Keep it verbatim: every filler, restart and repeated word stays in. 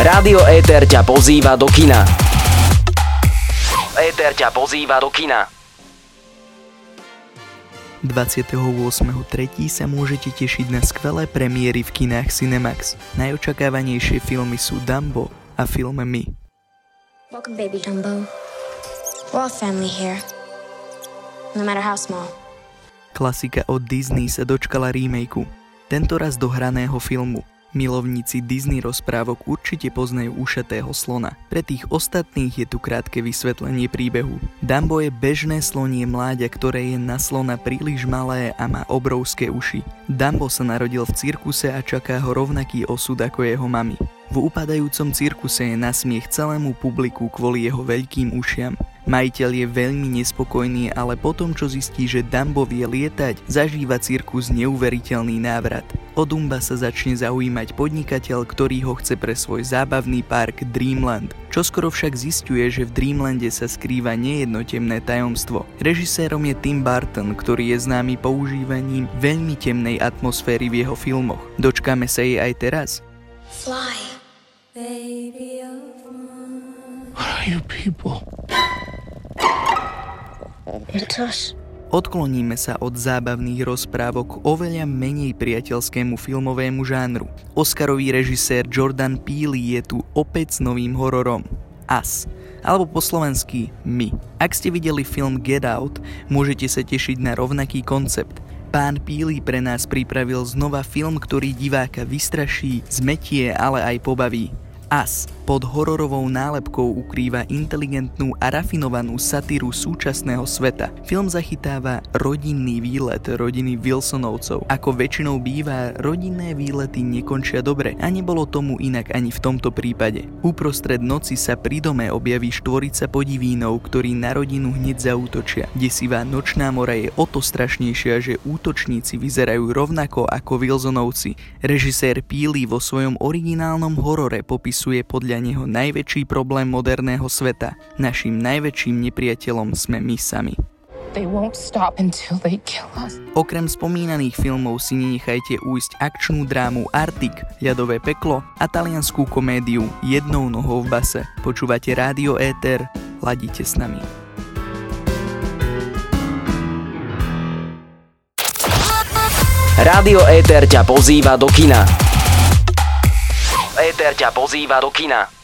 Rádio Éter ťa pozýva do kina. Éter ťa pozýva do kina. dvadsiateho ôsmeho tretieho sa môžete tešiť na skvelé premiéry v kinách Cinemax. Najočakávanejšie filmy sú Dumbo a film My. Welcome, baby Dumbo. We're all family here. No matter how small. Klasika od Disney sa dočkala remakeu, tentoraz do hraného filmu. Milovníci Disney rozprávok určite poznajú Ušatého slona. Pre tých ostatných je tu krátke vysvetlenie príbehu. Dumbo je bežné slonie mláďa, ktoré je na slona príliš malé a má obrovské uši. Dumbo sa narodil v cirkuse a čaká ho rovnaký osud ako jeho mami. V upadajúcom cirkuse je nasmiech celému publiku kvôli jeho veľkým ušiam. Majiteľ je veľmi nespokojný, ale potom, čo zistí, že Dumbo vie lietať, zažíva cirkus neuveriteľný návrat. O Dumba sa začne zaujímať podnikateľ, ktorý ho chce pre svoj zábavný park Dreamland. Čoskoro však zisťuje, že v Dreamlande sa skrýva nejedno temné tajomstvo. Režisérom je Tim Burton, ktorý je známy používaním veľmi temnej atmosféry v jeho filmoch. Dočkáme sa jej aj teraz? Fly. Baby of mine. What are you people? It's us. Odkloníme sa od zábavných rozprávok k oveľa menej priateľskému filmovému žánru. Oscarový režisér Jordan Peele je tu opäť s novým hororom Us, alebo po slovensky My. Ak ste videli film Get Out, môžete sa tešiť na rovnaký koncept. Pán Peele pre nás pripravil znova film, ktorý diváka vystraší, zmetie, ale aj pobaví. Us pod hororovou nálepkou ukrýva inteligentnú a rafinovanú satíru súčasného sveta. Film zachytáva rodinný výlet rodiny Wilsonovcov. Ako väčšinou býva, rodinné výlety nekončia dobre a nebolo tomu inak ani v tomto prípade. Uprostred noci sa pri dome objaví štvorica podivínov, ktorí na rodinu hneď zaútočia. Desivá nočná mora je o to strašnejšia, že útočníci vyzerajú rovnako ako Wilsonovci. Režisér Peele vo svojom originálnom horore popisuje podľa neho najväčší problém moderného sveta. Naším najväčším nepriateľom sme my sami. They won't stop until they kill us. Okrem spomínaných filmov si nenechajte ujsť akčnú drámu Arctic, Ľadové peklo a taliansku komédiu Jednou nohou v base. Počúvate Rádio Éter, ladíte s nami. Rádio Éter ťa pozýva do kina. Éter ťa pozýva do kina.